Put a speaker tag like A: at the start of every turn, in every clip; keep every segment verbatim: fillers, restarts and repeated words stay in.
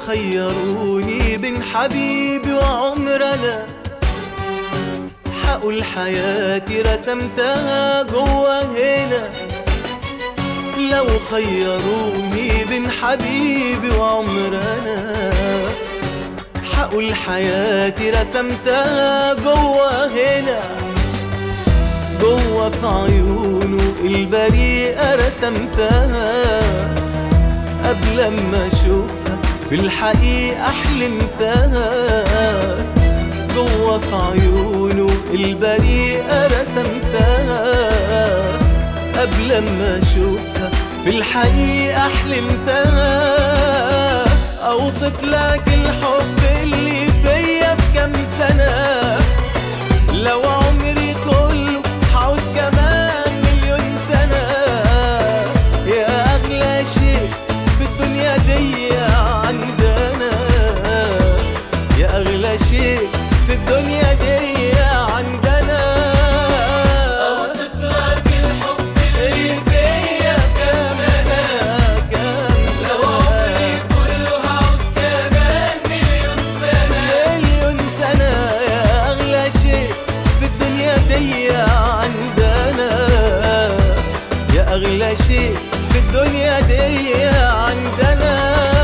A: خيروني بين حبيبي وعمرنا، حقول حياتي رسمتها جوا هنا. لو خيروني بين حبيبي وعمرنا، حقول حياتي رسمتها جوا هنا. جوا في عيونه البريئة رسمتها، قبل ما اشوفها في الحقيقة حلمتها. جوا في عيونه البريئة رسمتها، قبل ما اشوفها في الحقيقة حلمتها. اوصف لك الحب اللي فيا في كام سنة، لو عمري كله هعوز كمان مليون سنة. يا اغلى شيء في الدنيا دي عندنا، يا اغلى شيء في الدنيا دي عندنا.
B: اوصف لك الحب اللي فيا كام سنة،
A: كام
B: لو عمري كله هعوز كمان مليون سنة.
A: مليون سنة، يا أغلى شيء في الدنيا دي عندنا، يا أغلى شيء في الدنيا دي عندنا.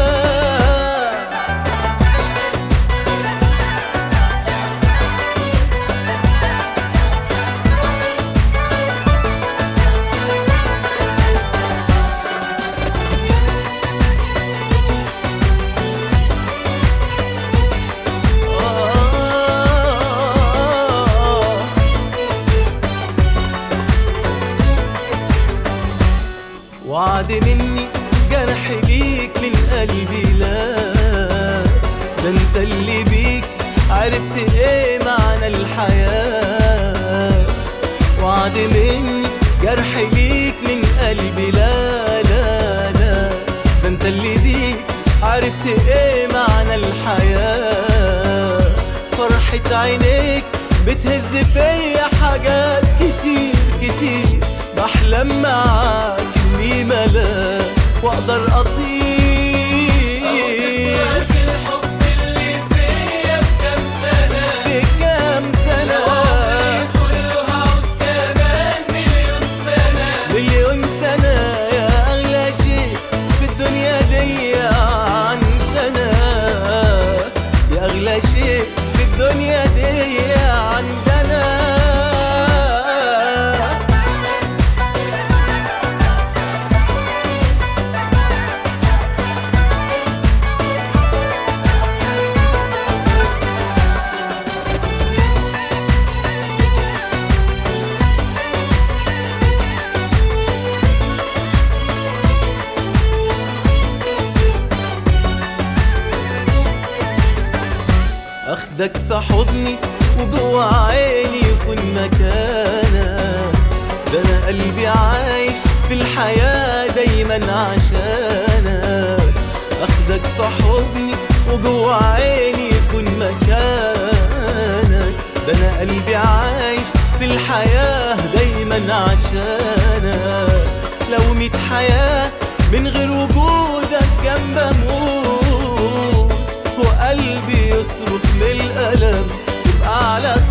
A: وعد مني جرح ليك من قلبي، لا ده انت اللي بيك عرفت ايه معنى الحياة. وعد مني جرح ليك من قلبي، لا لا لا ده انت اللي بيك عرفت ايه معنى الحياة. فرحة عينيك بتهز فيا حاجات كتير كتير، بحلم معاك اني ملاك واقدر اطير.
B: اوصف لك الحب اللي فيا في كام سنة،
A: في كام سنة،
B: لو عمري كله هعوز كمان مليون سنة.
A: مليون سنة، يا أغلى شيء في الدنيا دي عندنا، يا أغلى شيء في الدنيا دي عندنا. اخدك في حضني وجوا عيني يكون مكانك، ده انا قلبي عايش في الحياة دايما عشانك. اخدك في حضني وجوا عيني يكون مكانك، ده انا قلبي عايش في الحياة دايما عشانك. لو ميت حياة من غير وجودك جنب اموت، وقلبي يصرخ من الألم، تبقى على